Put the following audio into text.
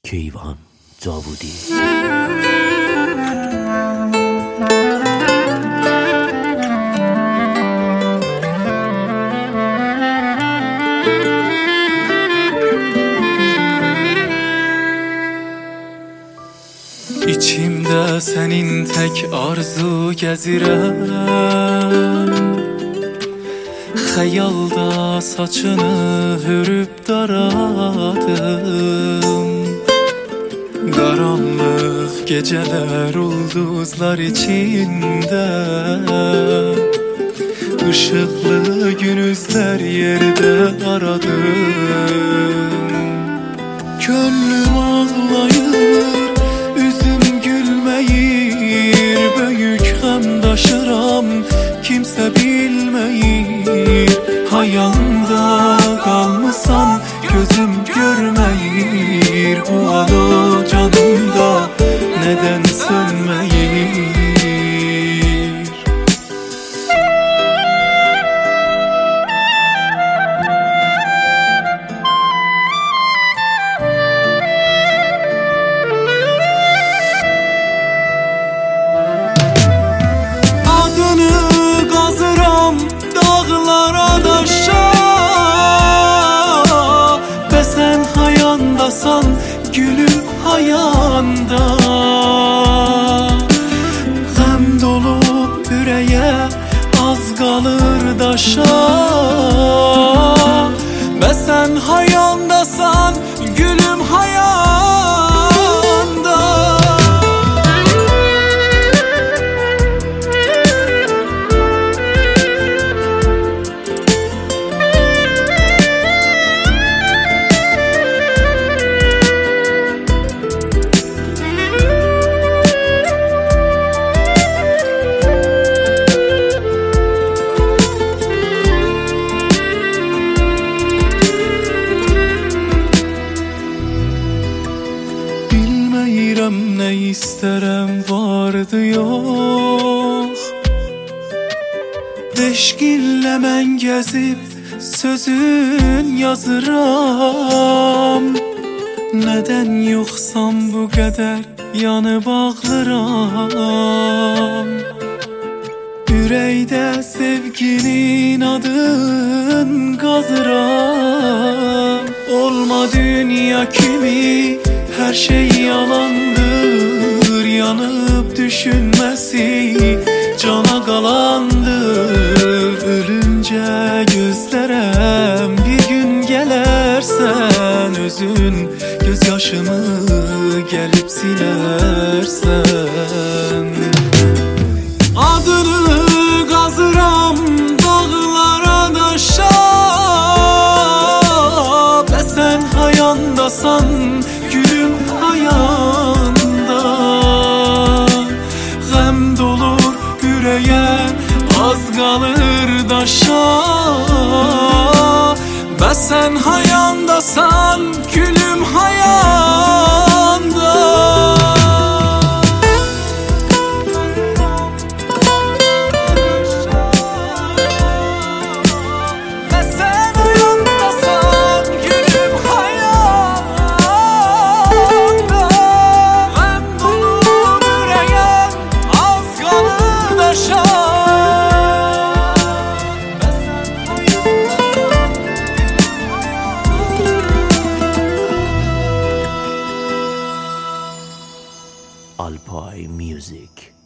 کیوان داوودی. İçimdə sənin tək arzu gəzirəm, xəyalda saçını hörüb daradım. Qaranlıq gecələr ulduzlar içində, ışıqlı günüzlər yerdə aradım. Könlüm ağlayır, üzüm gülməyir, böyük xəm daşıram, kimsə bilməyir. Hayanda qalmısan, gözüm görməyir, bu alo canımda nədən sönməyir. Dağlara daşa, ve sen hayandasan, gülüm hayanda. Gəm dolub ürəyə, az qalır daşa, ve sen hayandasan, gülüm hayanda. Bilməyirəm nə istərəm, vardı yox. Eşqinlə mən gəzib sözün yazıram. Nədən yoxsam bu qədər yanıb ağlıram. Ürəkdə sevginin adın qazıram. Olma dünya kimi, her şey yalandır, yanıp düşünmesi cana qalandır. Ölünce gözlərəm bir gün gələrsən, özün gözyaşımı gəlib silərsən. Adını qazıram dağlara daşa, və sən hayandasan, gülüm hayanda. Gəm dolur ürəyə, az qalır daşa, və sən hayandasan, gülüm hayanda. Alpay Music.